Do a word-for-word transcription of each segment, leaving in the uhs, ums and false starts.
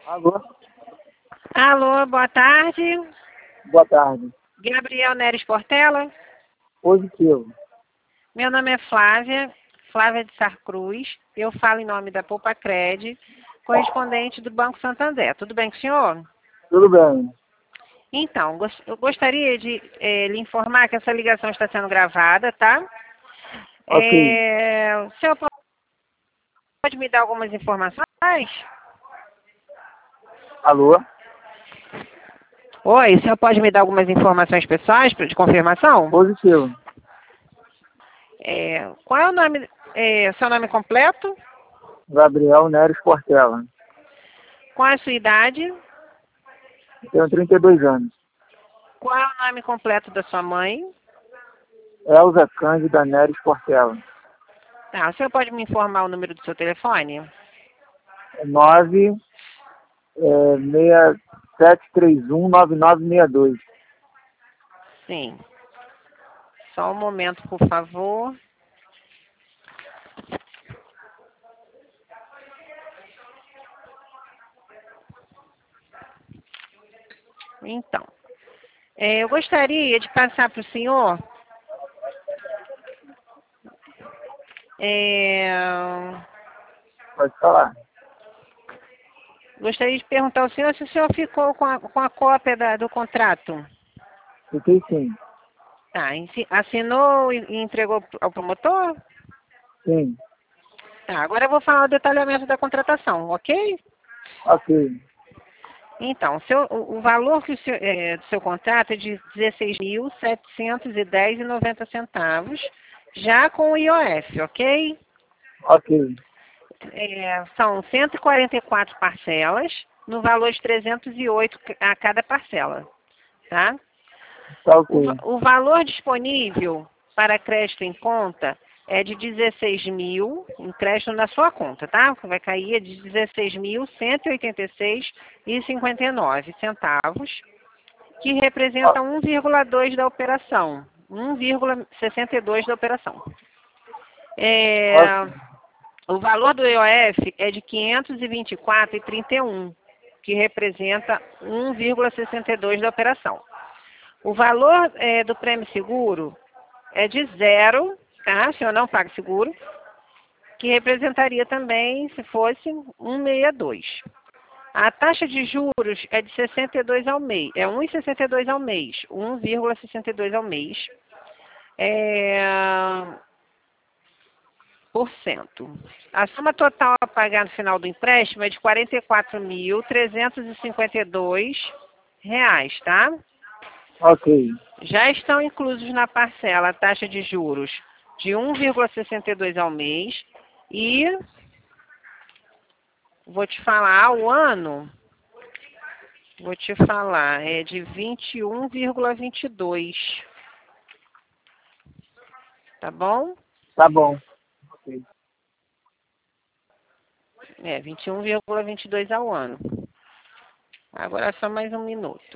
Alô? Alô, boa tarde. Boa tarde. Gabriel Neres Portela. Positivo. Meu nome é Flávia, Flávia de Sarcruz. Eu falo em nome da Poupa Cred, correspondente do Banco Santander. Tudo bem com o senhor? Tudo bem. Então, gos- eu gostaria de eh, lhe informar que essa ligação está sendo gravada, tá? Ok. Eh, o senhor pode me dar algumas informações? Alô? Oi, o senhor pode me dar algumas informações pessoais pra- de confirmação? Positivo. Eh, qual é o nome, eh, seu nome completo? Gabriel Neres Portela. Qual é a sua idade? Tenho trinta e dois anos. Qual é o nome completo da sua mãe? Elza Cândida Neres Portela. Tá, o senhor pode me informar o número do seu telefone? nove é, seis sete três um nove nove seis dois. Sim. Só um momento, por favor. Então, é, eu gostaria de passar para o senhor. é, Pode falar. gostaria de perguntar ao senhor se o senhor ficou com a, com a cópia da- do contrato. Fiquei sim. Tá, ensi- assinou e, e entregou ao promotor? Sim. Tá, agora eu vou falar o detalhamento da contratação, ok? Ok. Então, seu, o, o valor que o seu, é, do seu contrato é de dezesseis mil setecentos e dez e noventa centavos, já com o I O F, ok? Ok. É, são cento e quarenta e quatro parcelas, no valor de trezentos e oito a cada parcela, tá? Tá O, va- ok. o valor disponível para crédito em conta é de dezesseis mil, em crédito na sua conta, tá? Vai cair de dezesseis mil cento e oitenta e seis e cinquenta e nove centavos, que representa Ó, um vírgula dois da operação, um vírgula sessenta e dois da operação. É, ok. o valor do E O F é de quinhentos e vinte e quatro vírgula trinta e um, que representa um vírgula sessenta e dois da operação. O valor é, do prêmio seguro é de zero, tá? O senhor não paga seguro, que representaria também, se fosse, cento e sessenta e dois. A taxa de juros é de sessenta e dois ao mês, é um vírgula sessenta e dois ao mês, um vírgula sessenta e dois ao mês. É, por cento. A soma total a pagar no final do empréstimo é de quarenta e quatro mil trezentos e cinquenta e dois reais, tá? Ok. Já estão inclusos na parcela a taxa de juros de um vírgula sessenta e dois ao mês e vou te falar ao ano, vou te falar, é de vinte e um vírgula vinte e dois, tá bom? Tá bom. Ok. É, vinte e um vírgula vinte e dois ao ano. Agora só mais um minuto.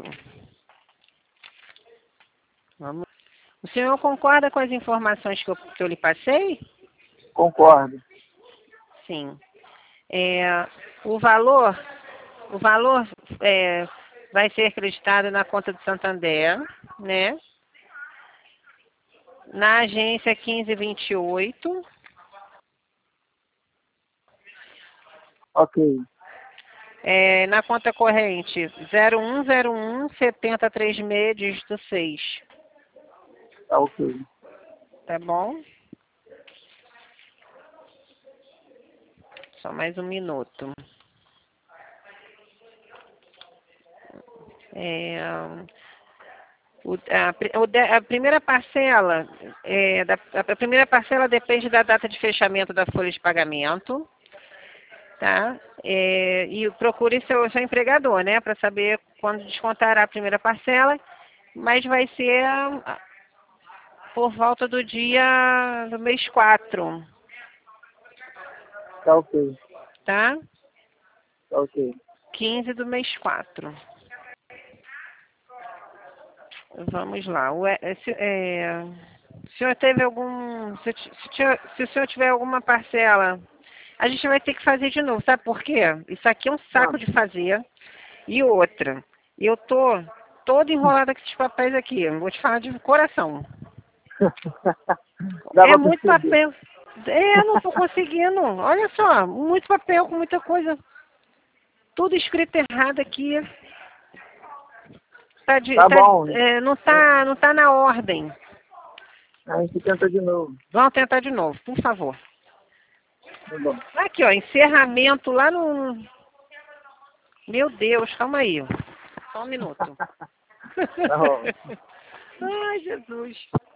Vamos. O senhor concorda com as informações que eu, que eu lhe passei? Concordo. Sim. É, o valor, o valor é, vai ser acreditado na conta do Santander, né? Na agência quinze vinte e oito, Ok. é, na conta corrente zero um zero um setenta trinta e seis, dígito seis. Tá ok. Tá bom? Só mais um minuto. É, O, a, pri- o de- a primeira parcela, é, da, a primeira parcela depende da data de fechamento da folha de pagamento, tá? É, e procure seu, seu empregador, né, para saber quando descontará a primeira parcela, mas vai ser ah, por volta do dia do mês quatro, Tá ok. tá? Tá ok. quinze do mês quatro. Vamos lá. O, é, se, é, o senhor teve algum. Se, se, se o senhor tiver alguma parcela A gente vai ter que fazer de novo, sabe por quê? Isso aqui é um saco Ah. de fazer. E outra, eu tô toda enrolada com esses papéis aqui. Eu vou te falar de coração. Dá É pra muito perceber. papel. É, não tô conseguindo. Olha só, muito papel com muita coisa. Tudo escrito errado aqui. Tá de, Tá tá, bom. é, não, tá, não tá na ordem. A gente tenta de novo. Vamos tentar de novo, por favor. Tá bom. Aqui, ó, encerramento lá no... Meu Deus, calma aí. Só um minuto. Tá bom. Ai, Jesus.